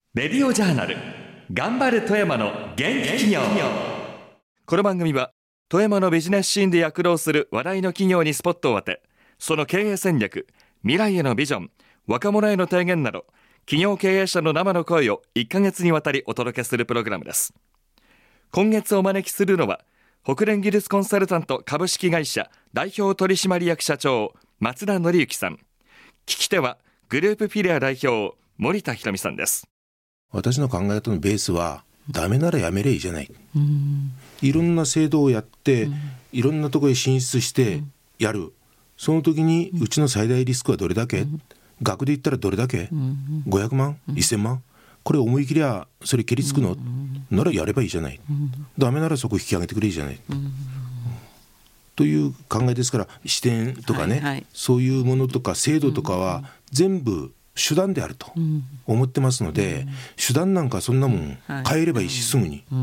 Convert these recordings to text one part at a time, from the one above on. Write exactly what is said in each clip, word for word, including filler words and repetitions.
レディオジャーナル頑張る富山の元気企業。この番組は富山のビジネスシーンで躍動する話題の企業にスポットを当て、その経営戦略、未来へのビジョン、若者への提言など企業経営者の生の声をいっかげつにわたりお届けするプログラムです。今月お招きするのは北連技術コンサルタント株式会社代表取締役社長松田則之さん、聞き手はグループフィレア代表森田博美さんです。 私の考え方のベースはダメならやめればいいじゃない、うん、いろんな制度をやって、うん、いろんなところへ進出してやる、その時にうちの最大リスクはどれだけ、うん、額で言ったらどれだけ、うん、ごひゃくまん、うん、せんまん、これ思い切りゃそれ蹴りつくの、うん、ならやればいいじゃない、うん、ダメならそこ引き上げてくれいいじゃない、うん、という考えですから、視点とかね、はいはい、そういうものとか制度とかは全部手段であると思ってますので、うん、手段なんかそんなもん変えればいいし、すぐに、うん、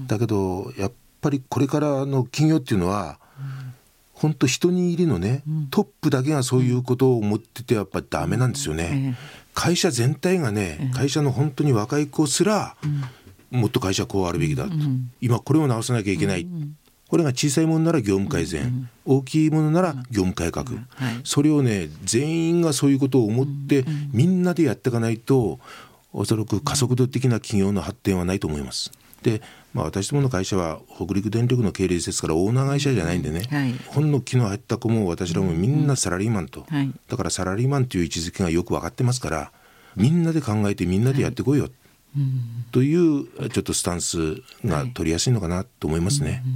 だけどやっぱりこれからの企業っていうのは、うん、本当一握りのね、うん、トップだけがそういうことを思っててやっぱりダメなんですよね、うん、会社全体がね、うん、会社の本当に若い子すら、うん、もっと会社こうあるべきだと、うん、今これを直さなきゃいけない、うん、これが小さいものなら業務改善、うん、大きいものなら業務改革、うんはい、それをね全員がそういうことを思って、うん、みんなでやっていかないとおそらく加速度的な企業の発展はないと思います。で、まあ、私どもの会社は北陸電力の系列ですからオーナー会社じゃないんでね、はい、ほんの気の入った子も私らもみんなサラリーマンと、はい、だからサラリーマンという位置づけがよく分かってますから、みんなで考えてみんなでやってこいよ、はいうん、というちょっとスタンスが取りやすいのかなと思いますね、はいうん、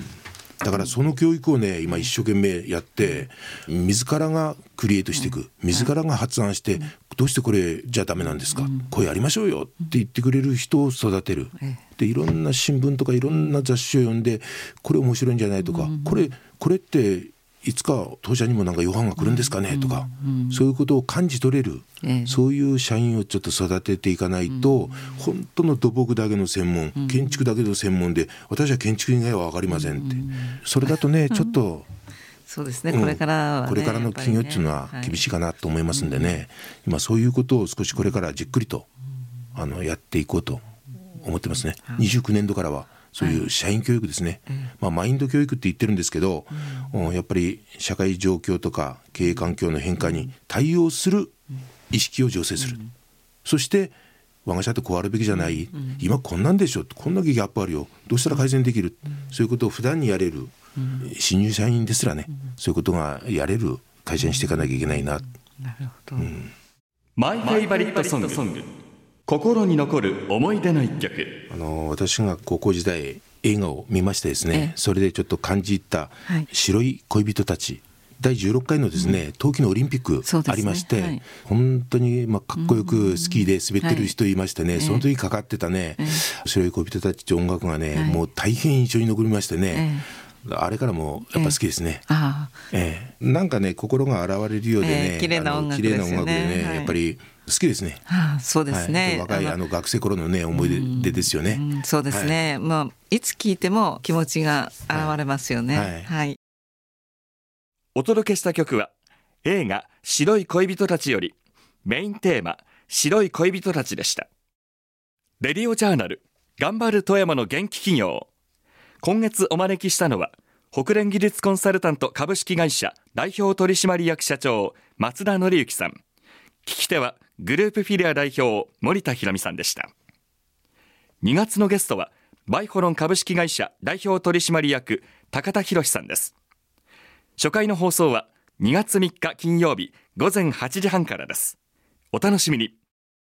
だからその教育をね今一生懸命やって自らがクリエイトしていく、自らが発案してどうしてこれじゃダメなんですか、これやりましょうよって言ってくれる人を育てる。でいろんな新聞とかいろんな雑誌を読んでこれ面白いんじゃないとか、これこれっていつか当社にもなんか予判が来るんですかねとか、うんうん、そういうことを感じ取れる、ええ、そういう社員をちょっと育てていかないと、うん、本当の土木だけの専門、うん、建築だけの専門で私は建築以外は分かりませんって、うん、それだとねちょっとそうですね、これからはね、 これからの企業っていうのは厳しいかなと思いますんでね、はい、今そういうことを少しこれからじっくりと、うん、あのやっていこうと思ってますね、はい、にじゅうきゅうねんどからはそういう社員教育ですね、はいまあ、マインド教育って言ってるんですけど、うん、やっぱり社会状況とか経営環境の変化に対応する意識を醸成する、うん、そして我が社ってこうあるべきじゃない、うん、今こんなんでしょ、こんだけギャップあるよ、どうしたら改善できる、うん、そういうことを普段にやれる、うん、新入社員ですらね、うん、そういうことがやれる会社にしていかなきゃいけないな、うん、 なるほど、うん、 マイフェイバリットソング、心に残る思い出の一曲。 あの私が高校時代映画を見ましてですね、それでちょっと感じた白い恋人たち、はい、だいじゅうろっかいのですね、うん、冬季のオリンピックありまして、ねはい、本当にまあかっこよくスキーで滑ってる人いましてね、うんはい、その時かかってたね、えー、白い恋人たちって音楽がね、はい、もう大変印象に残りましてね、えー、あれからもやっぱ好きですね、えーあえー、なんかね心が洗われるようでね、 えー、綺麗な音楽ですよね、 綺麗な音楽でね、はい、やっぱり好きですね、 はあ、そうですね、 はい、若いあの学生頃のね思い出ですよね、 うんうん、そうですね、はいまあ、いつ聞いても気持ちが現れますよね、はいはいはい、 お届けした曲は映画白い恋人たちよりメインテーマ白い恋人たちでした。レディオジャーナル頑張る富山の元気企業、今月お招きしたのは北連技術コンサルタント株式会社代表取締役社長松田則之さん、聞き手はグループフィレア代表森田博美さんでした。にがつのゲストはバイホロン株式会社代表取締役高田博さんです。初回の放送はにがつみっか金曜日ごぜんはちじはんからです。お楽しみに。